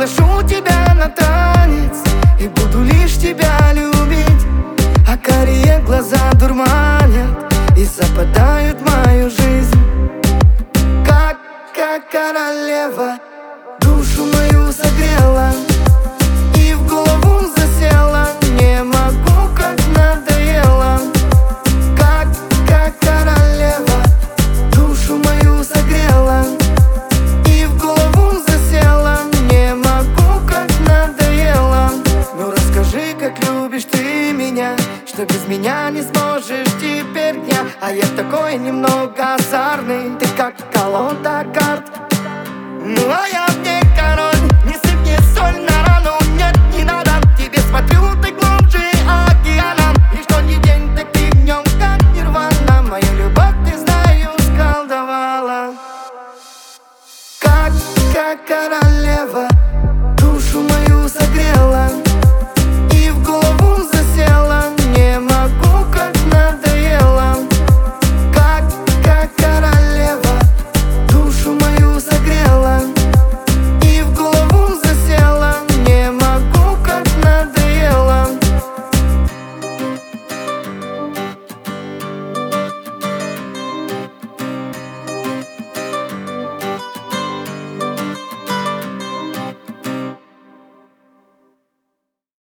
приглашу тебя на танец и буду лишь тебя любить, а карие глаза дурманят и западают в мою жизнь. Как королева душу мою согрела и в голову засела. Не могу, как надоело. Как королева душу мою согрела и в голову засела. Не могу, как надоело. Ну расскажи, как любишь ты меня, что без меня не сможешь теперь дня. А я такой немного азарный, ты как колода